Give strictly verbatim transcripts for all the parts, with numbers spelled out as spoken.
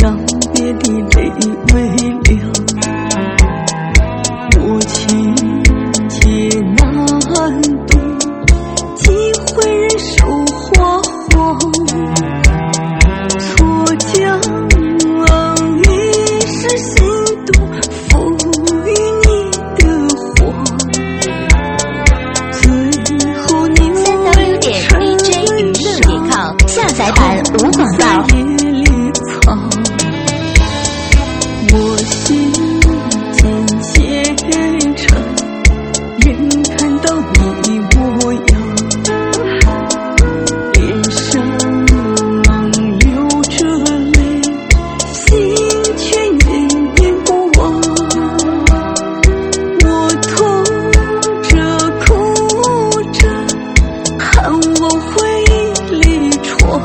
将别的泪未了，我情劫难渡，几回人守花黄，错将一世心动付与你的谎，最后你为三 w 点 d j 娱乐点 com 下载版无广告。 我心渐渐沉，眼看到你模样，脸上流着泪，心却念念不忘。我痛着哭着，盼望回忆里闯，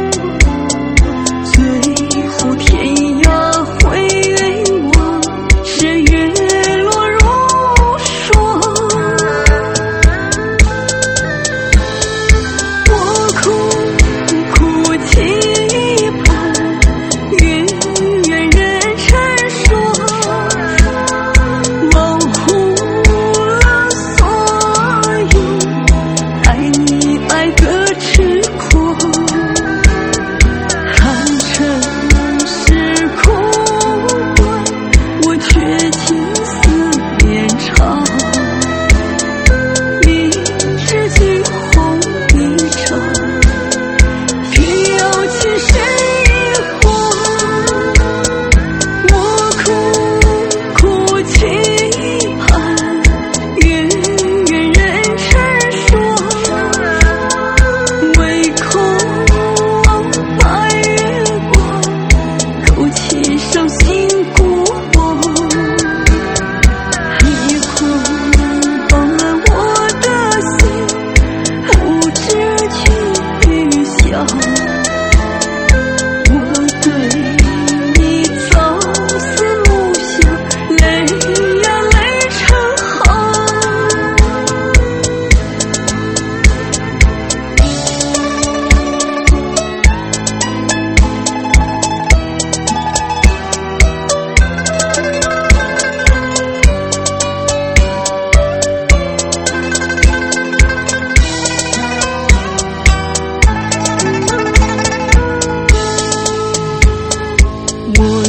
最后天涯会远望，是月落如霜。我苦苦期盼，远远人成双，模糊了所有爱你爱的痴狂。看尘世苦短，我却情思绵长，一纸惊鸿一场，偏要情深一晃。我苦苦期盼，远远人成双，唯恐白月光勾起伤心过往，你捆绑了我的心，不知去向。我对你朝思暮想，泪呀泪成行。我